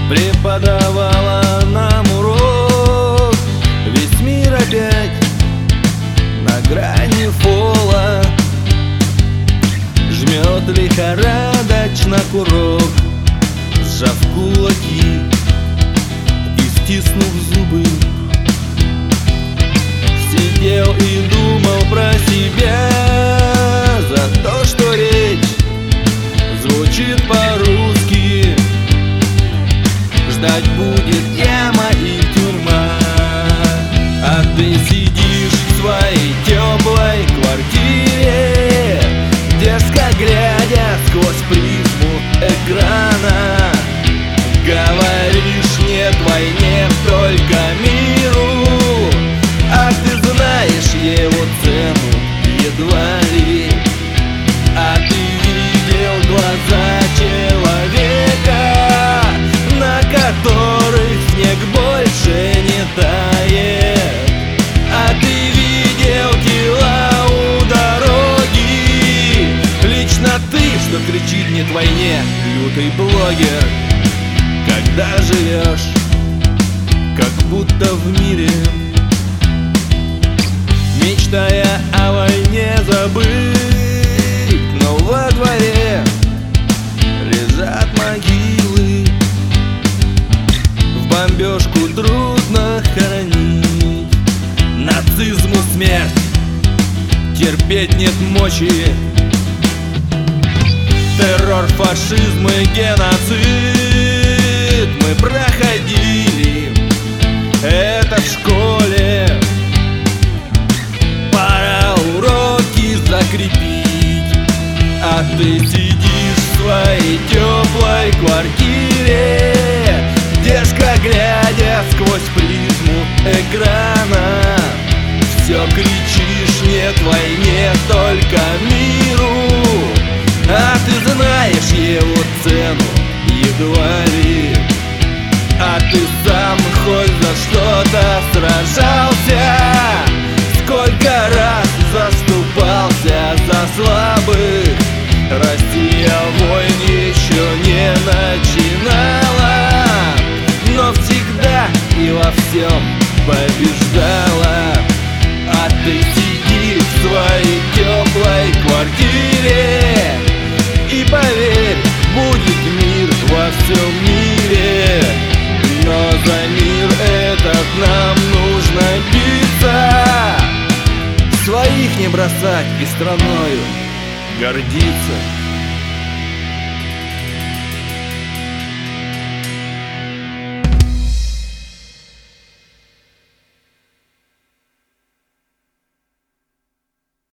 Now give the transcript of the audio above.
преподавала нам урок. Весь мир опять на грани фола, жмет лихорадочно курок, сжав кулаки и стиснув зубы. Сидел и думал про себя, за то, что речь звучит по-русски. Ждать будет яма и тюрьма, а ты сидишь в своей теплой квартире, дерзко глядя сквозь призму экрана. Говоришь нет войне, только миру, а ты знаешь его цену едва ли. А ты видел глаза человека, на которых снег больше не тает. А ты видел тела у дороги, лично ты, что кричит нет войне, лютый блогер. Когда живешь, как будто в мире, мечтая о войне забыть, но во дворе лежат могилы. В бомбежку трудно хоронить, нацизму смерть терпеть нет мочи. Террор, фашизм и геноцид мы проходили это в школе. Пора уроки закрепить, а ты сидишь в своей теплой квартире, дерзко глядя сквозь призму экрана. Все кричишь нет войне, только миру, а ты знаешь его цену едва ли. А ты сам хоть за что-то сражался, сколько раз заступался за слабых. Россия войн еще не начинала, но всегда и во всем побеждала. А ты сиди в своей теплой квартире и поверь, будет мир во всем мире. Но за мир этот нам нужно биться, своих не бросать и страною гордиться.